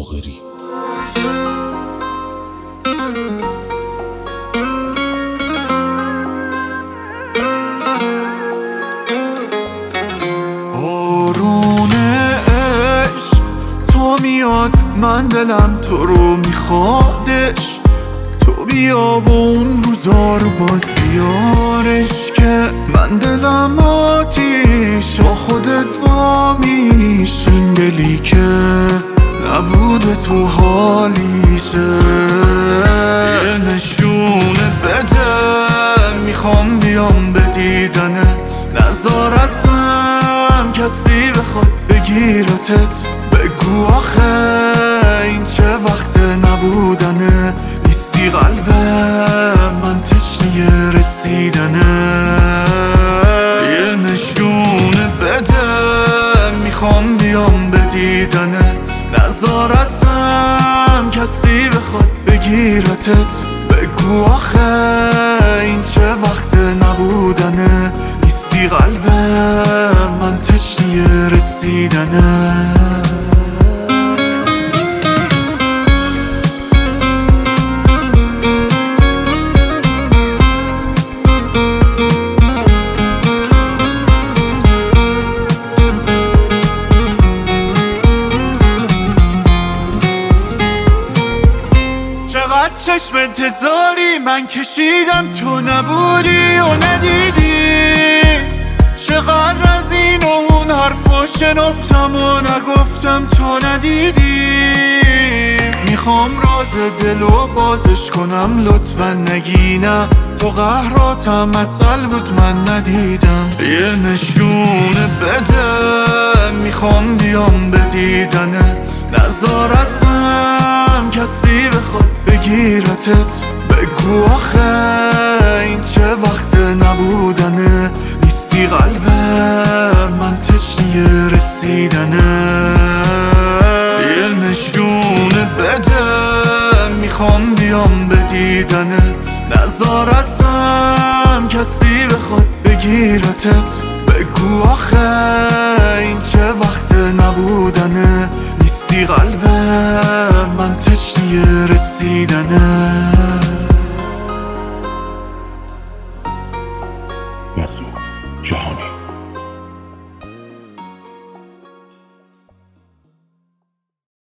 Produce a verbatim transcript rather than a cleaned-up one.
باقری. بارون عشق تو میاد، من دلم تو رو میخوادش، تو بیا و اون روزا رو باز بیارش، که من دلم آتیش با خودت وامیش، این دلی که نبوده تو حالیشه. یه نشونه بده، میخوام بیام به دیدنت، نزار ازم کسی بخواد بگیرتت، بگو آخه این چه وقت نبودنه، نیستی قلب من تشنه رسیدنه. یه نشونه بده، میخوام بیام به دیدنت، نزار ازم کسی بخواد بگیرتت، بگو آخه این چه وقت نبودنه، نیستی قلب من تشنه رسیدنه. چقدر چشم انتظاری من کشیدم تو نبودی و ندیدی، چقدر از این و اون حرفا شنفتم و نگفتم تو ندیدی. میخوام راز دلو بازش کنم، لطفا نگی نه، تو قهراتم اصل بود من ندیدم. یه نشونه بده، میخوام بیام به دیدنت، نزار ازم کسی بخواد بگیرتت، بگو آخه این چه وقت نبودنه، نیستی قلب من تشنه رسیدنه. یه نشونه بده، میخوام بیام به دیدنت، نزار ازم کسی بخواد بگیرتت، بگو آخه این چه وقت نبودنه، نیستی قلب من تشنه رسیدنه.